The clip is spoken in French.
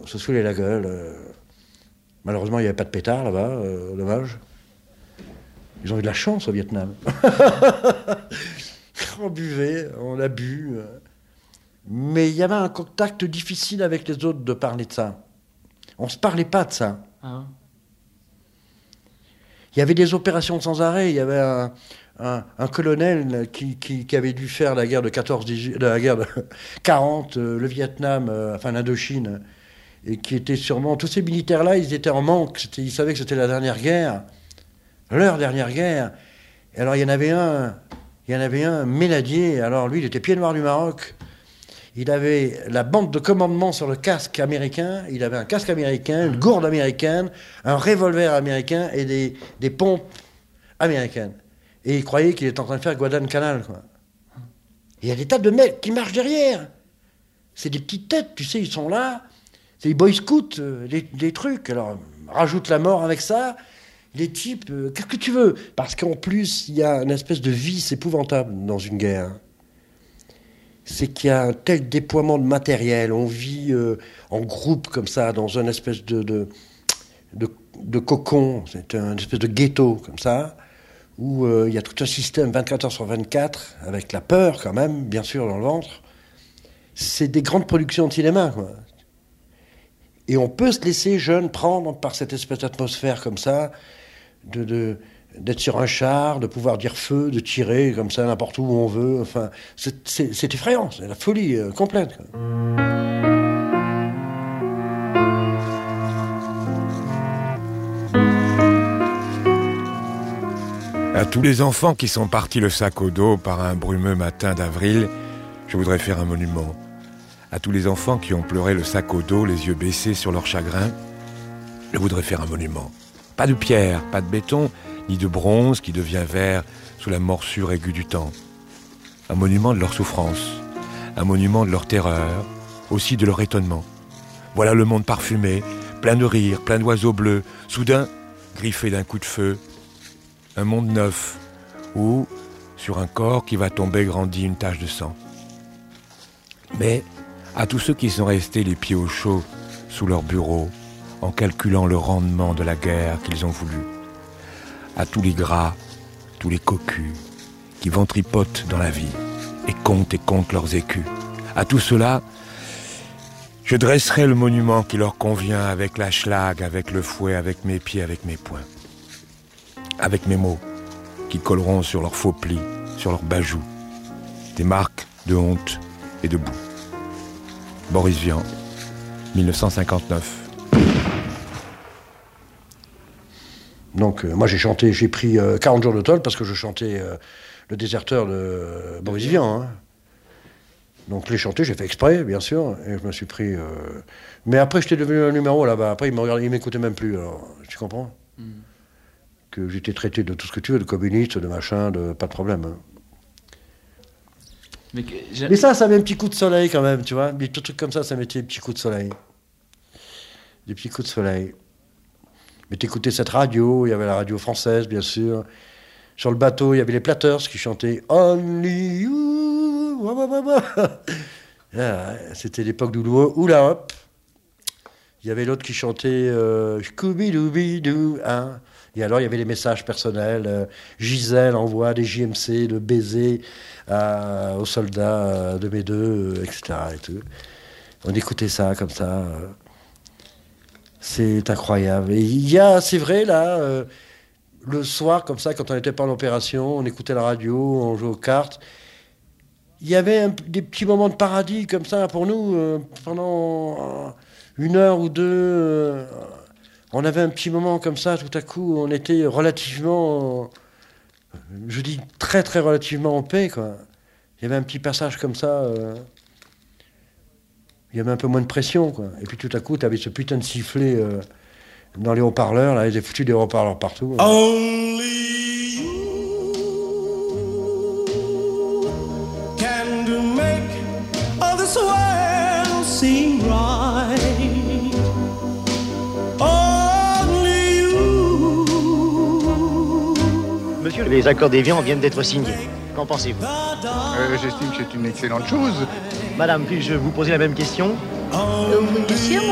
se saouler la gueule. Malheureusement, il n'y avait pas de pétard là-bas, dommage. Ils ont eu de la chance au Vietnam. On buvait, on a bu. Mais il y avait un contact difficile avec les autres de parler de ça. On ne se parlait pas de ça. Ah. Il y avait des opérations sans arrêt. Il y avait un colonel qui avait dû faire la guerre de 40, le Vietnam, enfin l'Indochine, et qui était sûrement... Tous ces militaires-là, ils étaient en manque. Ils savaient que c'était la dernière guerre, leur dernière guerre. Et alors il y en avait un, Ménadier. Alors lui, il était pied noir du Maroc. Il avait la bande de commandement sur le casque américain. Il avait un casque américain, une gourde américaine, un revolver américain et des pompes américaines. Et il croyait qu'il était en train de faire Guadalcanal, quoi. Il y a des tas de mecs qui marchent derrière. C'est des petites têtes, tu sais, ils sont là. C'est les boy scouts, des trucs. Alors, rajoute la mort avec ça. Les types, qu'est-ce que tu veux? Parce qu'en plus, il y a une espèce de vice épouvantable dans une guerre. C'est qu'il y a un tel déploiement de matériel. On vit en groupe comme ça, dans une espèce de cocon. C'est une espèce de ghetto comme ça, où il y a tout un système 24 heures sur 24, avec la peur quand même, bien sûr, dans le ventre. C'est des grandes productions de cinéma, quoi. Et on peut se laisser jeune prendre par cette espèce d'atmosphère comme ça, d'être sur un char, de pouvoir dire feu, de tirer comme ça n'importe où on veut. Enfin, c'est effrayant, c'est la folie complète, quoi. À tous les enfants qui sont partis le sac au dos par un brumeux matin d'avril, je voudrais faire un monument. À tous les enfants qui ont pleuré le sac au dos, les yeux baissés sur leur chagrin, je voudrais faire un monument. Pas de pierre, pas de béton, ni de bronze qui devient vert sous la morsure aiguë du temps. Un monument de leur souffrance, un monument de leur terreur, aussi de leur étonnement. Voilà le monde parfumé, plein de rires, plein d'oiseaux bleus, soudain griffé d'un coup de feu. Un monde neuf, où, sur un corps qui va tomber, grandit une tache de sang. Mais à tous ceux qui sont restés les pieds au chaud sous leur bureau, en calculant le rendement de la guerre qu'ils ont voulu, à tous les gras, tous les cocus, qui ventripotent dans la vie, et comptent leurs écus, à tout cela, je dresserai le monument qui leur convient avec la schlag, avec le fouet, avec mes pieds, avec mes poings. Avec mes mots, qui colleront sur leurs faux plis, sur leurs bajoux, des marques de honte et de boue. Boris Vian, 1959. Donc, moi j'ai pris 40 jours de tôle parce que je chantais Le Déserteur de Boris Vian. Hein. Donc, les chanter, j'ai fait exprès, bien sûr, et je me suis pris... Mais après, j'étais devenu un numéro là-bas. Après, ils m'écoutaient même plus, alors, tu comprends ? Que j'étais traité de tout ce que tu veux, de communiste, de machin, pas de problème. Hein. Mais ça met un petit coup de soleil quand même, tu vois. Des trucs comme ça mettait des petits coups de soleil. Des petits coups de soleil. Mais t'écoutais cette radio, il y avait la radio française, bien sûr. Sur le bateau, il y avait les Platters qui chantaient « Only you ». C'était l'époque d'Oula Hop. Il y avait l'autre qui chantait « Scooby-Dooby-Doo hein ». Et alors, il y avait les messages personnels. Gisèle envoie des JMC, de baisers aux soldats de mes deux, etc. Et tout. On écoutait ça comme ça. C'est incroyable. Et il y a, c'est vrai, là, le soir, comme ça, quand on n'était pas en opération, on écoutait la radio, on jouait aux cartes. Il y avait des petits moments de paradis comme ça pour nous, pendant une heure ou deux... on avait un petit moment comme ça, tout à coup, on était relativement, je dis très très relativement en paix, quoi. Il y avait un petit passage comme ça, il y avait un peu moins de pression, quoi. Et puis tout à coup, tu avais ce putain de sifflet dans les haut-parleurs, là, ils avaient foutu des haut-parleurs partout. Only you can make all this world seem right. Monsieur, les accords d'Évian viennent d'être signés. Qu'en pensez-vous ? J'estime que c'est une excellente chose. Madame, puis-je vous poser la même question ? Bien sûr,